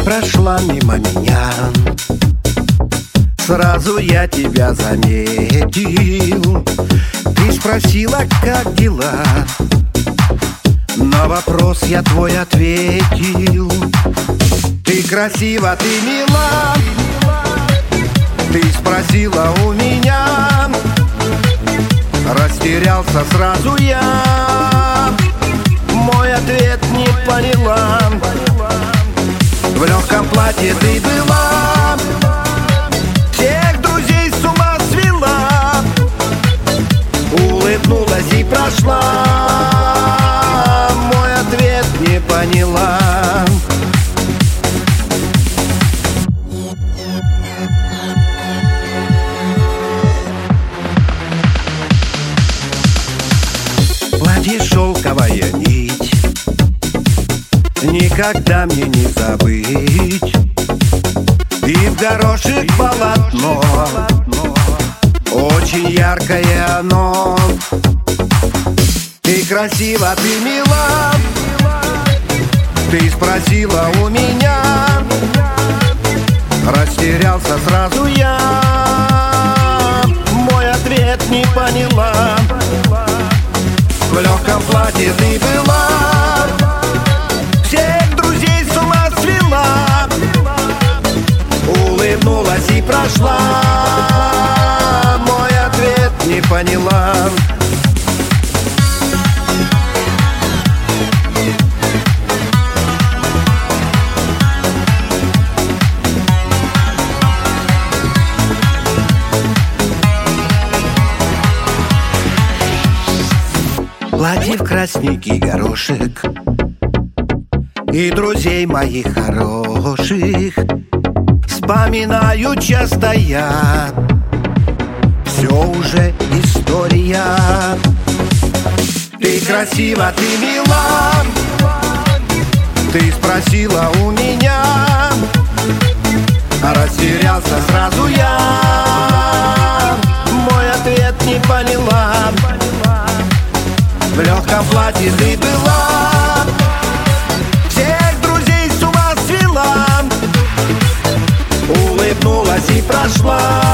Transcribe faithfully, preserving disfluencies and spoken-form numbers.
прошла мимо меня, сразу я тебя заметил. Ты спросила, как дела, на вопрос я твой ответил. Ты красива, ты мила, ты спросила у меня, растерялся сразу я, мой ответ не поняла. В легком платье ты была, всех друзей с ума свела, улыбнулась и прошла, мой ответ не поняла. Платье шелковая нить, никогда мне не забыть. И в горошек полотно, очень яркое оно. Ты красива, ты мила, ты спросила у меня, растерялся сразу я, мой ответ не поняла. В легком платье ты была, всех друзей с ума свела, улыбнулась и прошла, мой ответ не поняла. Платье в красненький горошек и друзей моих хороших вспоминаю часто я, все уже история. Ты красива, ты мила, ты спросила у меня, растерялся сразу я, мой ответ не поняла. В легком платье ты была, всех друзей с ума свела, улыбнулась и прошла,